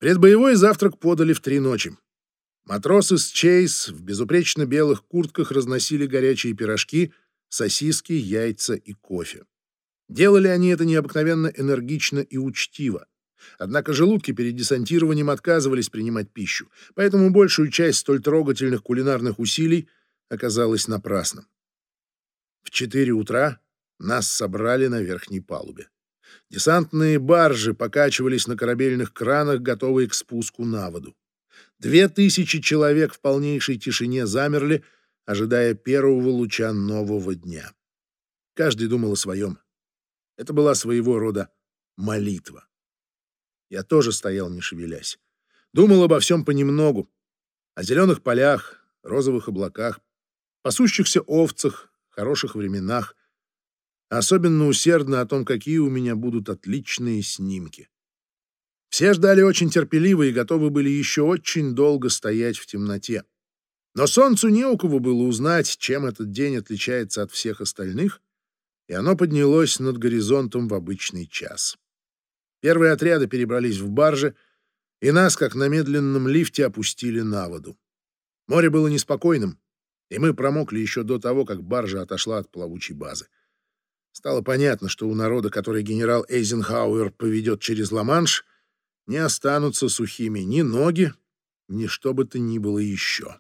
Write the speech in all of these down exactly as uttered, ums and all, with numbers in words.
Предбоевой завтрак подали в три ночи. Матросы с Чейз в безупречно белых куртках разносили горячие пирожки, сосиски, яйца и кофе. Делали они это необыкновенно энергично и учтиво. Однако желудки перед десантированием отказывались принимать пищу, поэтому большую часть столь трогательных кулинарных усилий оказалась напрасным. В четыре утра нас собрали на верхней палубе. Десантные баржи покачивались на корабельных кранах, готовые к спуску на воду. Две тысячи человек в полнейшей тишине замерли, ожидая первого луча нового дня. Каждый думал о своем. Это была своего рода молитва. Я тоже стоял, не шевелясь. Думал обо всем понемногу. О зеленых полях, розовых облаках, пасущихся овцах, хороших временах. Особенно усердно о том, какие у меня будут отличные снимки. Все ждали очень терпеливо и готовы были еще очень долго стоять в темноте. Но солнцу не у кого было узнать, чем этот день отличается от всех остальных, и оно поднялось над горизонтом в обычный час. Первые отряды перебрались в баржи, и нас, как на медленном лифте, опустили на воду. Море было неспокойным, и мы промокли еще до того, как баржа отошла от плавучей базы. Стало понятно, что у народа, который генерал Эйзенхауэр поведет через Ла-Манш, не останутся сухими ни ноги, ни что бы то ни было еще.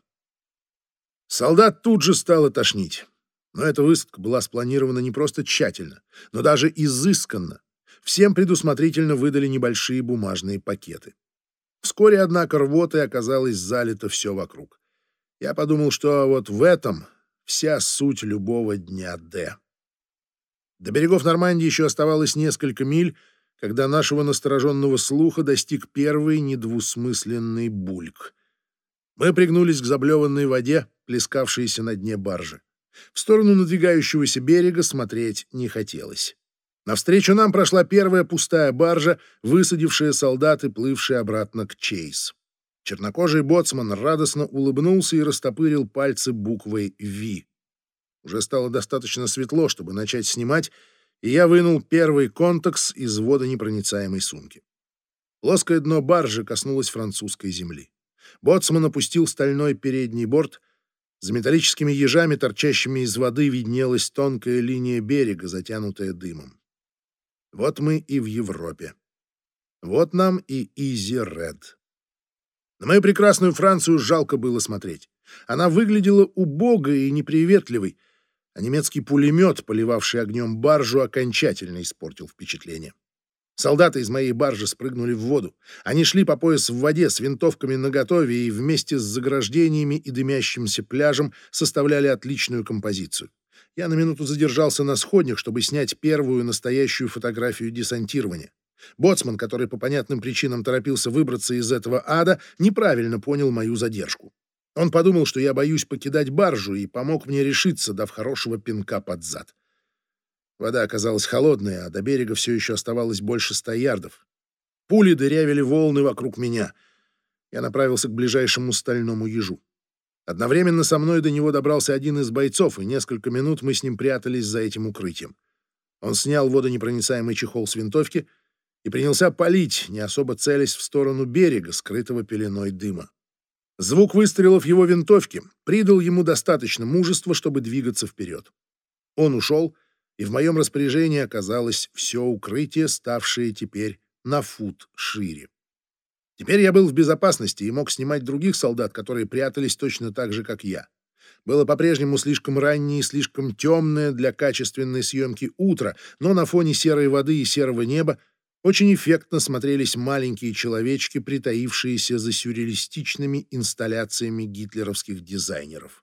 Солдат тут же стало тошнить. Но эта высадка была спланирована не просто тщательно, но даже изысканно. Всем предусмотрительно выдали небольшие бумажные пакеты. Вскоре, однако, рвотой оказалось залито все вокруг. Я подумал, что вот в этом вся суть любого дня Д. До берегов Нормандии еще оставалось несколько миль, когда нашего настороженного слуха достиг первый недвусмысленный бульк. Мы пригнулись к заблеванной воде, плескавшейся на дне баржи. В сторону надвигающегося берега смотреть не хотелось. Навстречу нам прошла первая пустая баржа, высадившая солдат и плывшая обратно к Чейз. Чернокожий боцман радостно улыбнулся и растопырил пальцы буквой «Ви». Уже стало достаточно светло, чтобы начать снимать, и я вынул первый контакс из водонепроницаемой сумки. Плоское дно баржи коснулось французской земли. Боцман опустил стальной передний борт. За металлическими ежами, торчащими из воды, виднелась тонкая линия берега, затянутая дымом. Вот мы и в Европе. Вот нам и Изи Ред. На мою прекрасную Францию жалко было смотреть. Она выглядела убогой и неприветливой, а немецкий пулемет, поливавший огнем баржу, окончательно испортил впечатление. Солдаты из моей баржи спрыгнули в воду. Они шли по пояс в воде с винтовками наготове и вместе с заграждениями и дымящимся пляжем составляли отличную композицию. Я на минуту задержался на сходнях, чтобы снять первую настоящую фотографию десантирования. Боцман, который по понятным причинам торопился выбраться из этого ада, неправильно понял мою задержку. Он подумал, что я боюсь покидать баржу, и помог мне решиться, дав хорошего пинка под зад. Вода оказалась холодная, а до берега все еще оставалось больше ста ярдов. Пули дырявили волны вокруг меня. Я направился к ближайшему стальному ежу. Одновременно со мной до него добрался один из бойцов, и несколько минут мы с ним прятались за этим укрытием. Он снял водонепроницаемый чехол с винтовки и принялся палить, не особо целясь в сторону берега, скрытого пеленой дыма. Звук выстрелов его винтовки придал ему достаточно мужества, чтобы двигаться вперед. Он ушел, и в моем распоряжении оказалось все укрытие, ставшее теперь на фут шире. Теперь я был в безопасности и мог снимать других солдат, которые прятались точно так же, как я. Было по-прежнему слишком раннее и слишком темное для качественной съемки утро, но на фоне серой воды и серого неба очень эффектно смотрелись маленькие человечки, притаившиеся за сюрреалистичными инсталляциями гитлеровских дизайнеров.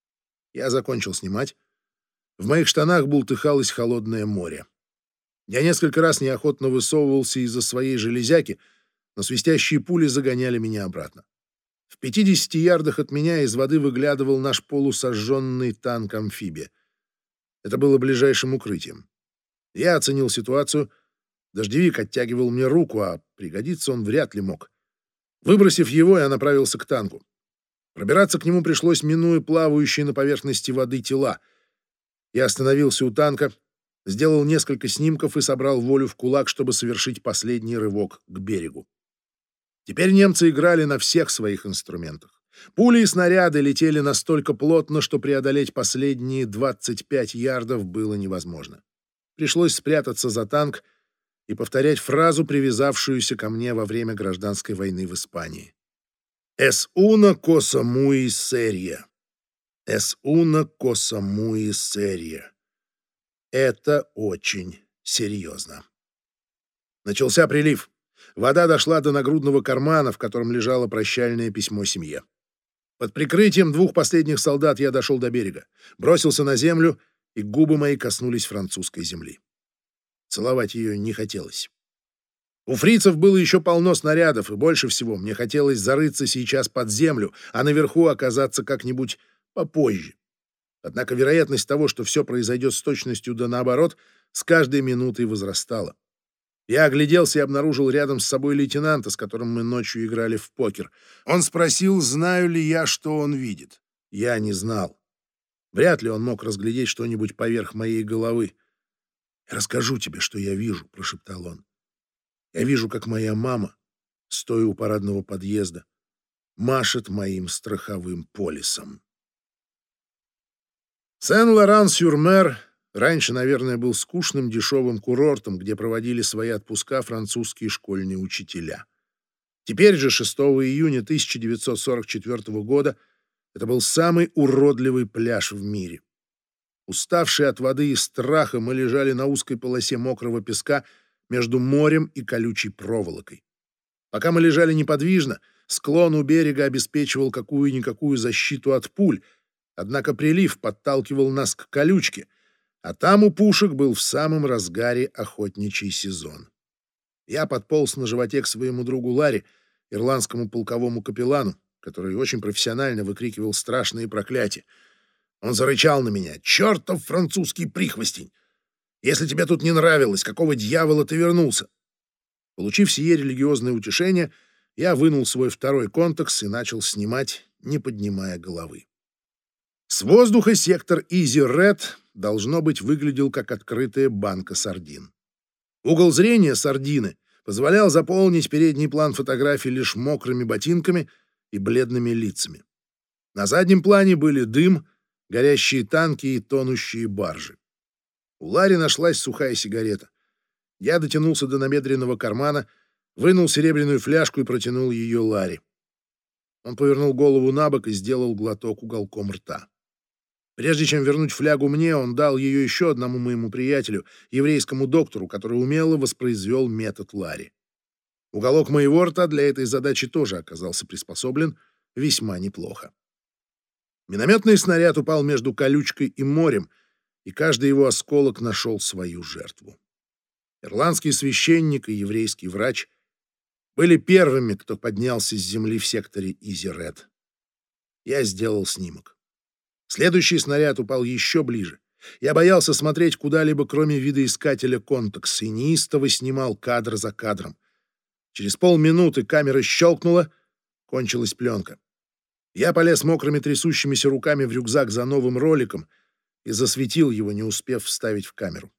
Я закончил снимать. В моих штанах бултыхалось холодное море. Я несколько раз неохотно высовывался из-за своей железяки, но свистящие пули загоняли меня обратно. В пятидесяти ярдах от меня из воды выглядывал наш полусожженный танк-амфибия. Это было ближайшим укрытием. Я оценил ситуацию. Дождевик оттягивал мне руку, а пригодиться он вряд ли мог. Выбросив его, я направился к танку. Пробираться к нему пришлось, минуя плавающие на поверхности воды тела. Я остановился у танка, сделал несколько снимков и собрал волю в кулак, чтобы совершить последний рывок к берегу. Теперь немцы играли на всех своих инструментах. Пули и снаряды летели настолько плотно, что преодолеть последние двадцать пять ярдов было невозможно. Пришлось спрятаться за танк и повторять фразу, привязавшуюся ко мне во время гражданской войны в Испании. «Es una cosa muy seria. Es una cosa muy seria». Это очень серьезно. Начался прилив. Вода дошла до нагрудного кармана, в котором лежало прощальное письмо семье. Под прикрытием двух последних солдат я дошел до берега, бросился на землю, и губы мои коснулись французской земли. Целовать ее не хотелось. У фрицев было еще полно снарядов, и больше всего мне хотелось зарыться сейчас под землю, а наверху оказаться как-нибудь попозже. Однако вероятность того, что все произойдет с точностью да наоборот, с каждой минутой возрастала. Я огляделся и обнаружил рядом с собой лейтенанта, с которым мы ночью играли в покер. Он спросил, знаю ли я, что он видит. Я не знал. Вряд ли он мог разглядеть что-нибудь поверх моей головы. «Я расскажу тебе, что я вижу», — прошептал он. «Я вижу, как моя мама, стоя у парадного подъезда, машет моим страховым полисом». Сен-Лоран-сюр-Мер раньше, наверное, был скучным дешевым курортом, где проводили свои отпуска французские школьные учителя. Теперь же, шестого июня тысяча девятьсот сорок четвёртого года, это был самый уродливый пляж в мире. Уставшие от воды и страха, мы лежали на узкой полосе мокрого песка между морем и колючей проволокой. Пока мы лежали неподвижно, склон у берега обеспечивал какую-никакую защиту от пуль, однако прилив подталкивал нас к колючке, а там у пушек был в самом разгаре охотничий сезон. Я подполз на животе к своему другу Ларри, ирландскому полковому капеллану, который очень профессионально выкрикивал страшные проклятия. Он зарычал на меня: «Чертов французский прихвостень! Если тебе тут не нравилось, какого дьявола ты вернулся?» Получив сие религиозное утешение, я вынул свой второй контекс и начал снимать, не поднимая головы. С воздуха сектор Easy Red, должно быть, выглядел как открытая банка сардин. Угол зрения сардины позволял заполнить передний план фотографии лишь мокрыми ботинками и бледными лицами. На заднем плане были дым, горящие танки и тонущие баржи. У Ларри нашлась сухая сигарета. Я дотянулся до набедренного кармана, вынул серебряную фляжку и протянул ее Ларри. Он повернул голову на бок и сделал глоток уголком рта. Прежде чем вернуть флягу мне, он дал ее еще одному моему приятелю, еврейскому доктору, который умело воспроизвел метод Ларри. Уголок моего рта для этой задачи тоже оказался приспособлен весьма неплохо. Минометный снаряд упал между колючкой и морем, и каждый его осколок нашел свою жертву. Ирландский священник и еврейский врач были первыми, кто поднялся с земли в секторе Easy Red. Я сделал снимок. Следующий снаряд упал еще ближе. Я боялся смотреть куда-либо, кроме видоискателя контекс, и неистово снимал кадр за кадром. Через полминуты камера щелкнула, кончилась пленка. Я полез мокрыми трясущимися руками в рюкзак за новым роликом и засветил его, не успев вставить в камеру.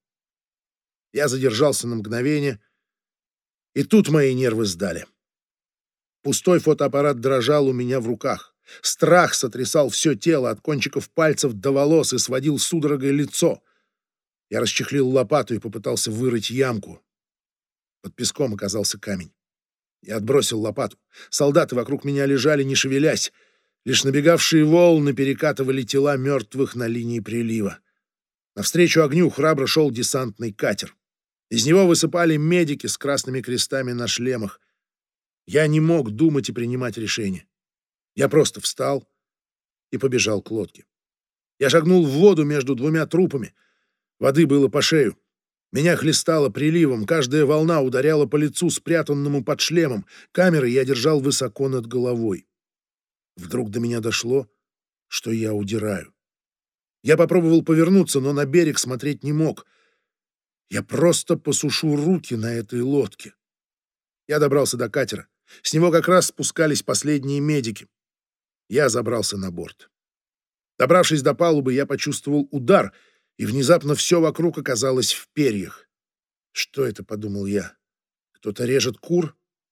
Я задержался на мгновение, и тут мои нервы сдали. Пустой фотоаппарат дрожал у меня в руках. Страх сотрясал все тело от кончиков пальцев до волос и сводил судорогой лицо. Я расчехлил лопату и попытался вырыть ямку. Под песком оказался камень. Я отбросил лопату. Солдаты вокруг меня лежали, не шевелясь. Лишь набегавшие волны перекатывали тела мертвых на линии прилива. Навстречу огню храбро шел десантный катер. Из него высыпали медики с красными крестами на шлемах. Я не мог думать и принимать решения. Я просто встал и побежал к лодке. Я шагнул в воду между двумя трупами. Воды было по шею. Меня хлестало приливом, каждая волна ударяла по лицу, спрятанному под шлемом. Камеры я держал высоко над головой. Вдруг до меня дошло, что я удираю. Я попробовал повернуться, но на берег смотреть не мог. Я просто посушу руки на этой лодке. Я добрался до катера. С него как раз спускались последние медики. Я забрался на борт. Добравшись до палубы, я почувствовал удар, и внезапно все вокруг оказалось в перьях. «Что это?» — подумал я. «Кто-то режет кур?»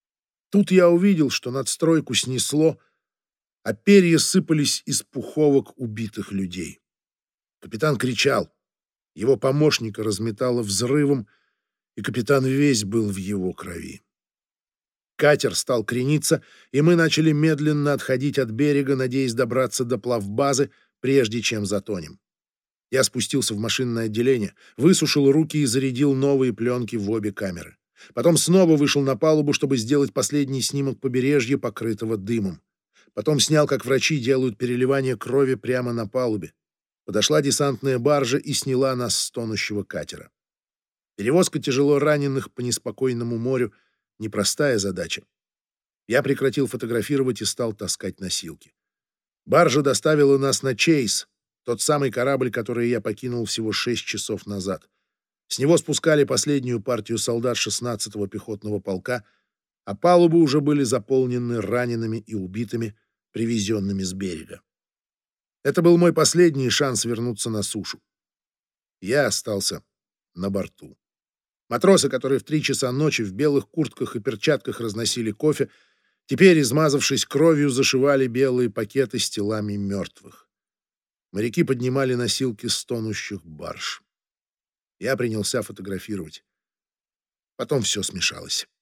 Тут я увидел, что надстройку снесло, а перья сыпались из пуховок убитых людей. Капитан кричал. Его помощника разметало взрывом, и капитан весь был в его крови. Катер стал крениться, и мы начали медленно отходить от берега, надеясь добраться до плавбазы, прежде чем затонем. Я спустился в машинное отделение, высушил руки и зарядил новые пленки в обе камеры. Потом снова вышел на палубу, чтобы сделать последний снимок побережья, покрытого дымом. Потом снял, как врачи делают переливание крови прямо на палубе. Подошла десантная баржа и сняла нас с тонущего катера. Перевозка тяжело раненых по неспокойному морю — непростая задача. Я прекратил фотографировать и стал таскать носилки. Баржа доставила нас на Чейз, тот самый корабль, который я покинул всего шесть часов назад. С него спускали последнюю партию солдат шестнадцатого пехотного полка, а палубы уже были заполнены ранеными и убитыми, привезенными с берега. Это был мой последний шанс вернуться на сушу. Я остался на борту. Матросы, которые в три часа ночи в белых куртках и перчатках разносили кофе, теперь, измазавшись кровью, зашивали белые пакеты с телами мертвых. Моряки поднимали носилки с тонущих барж. Я принялся фотографировать. Потом все смешалось.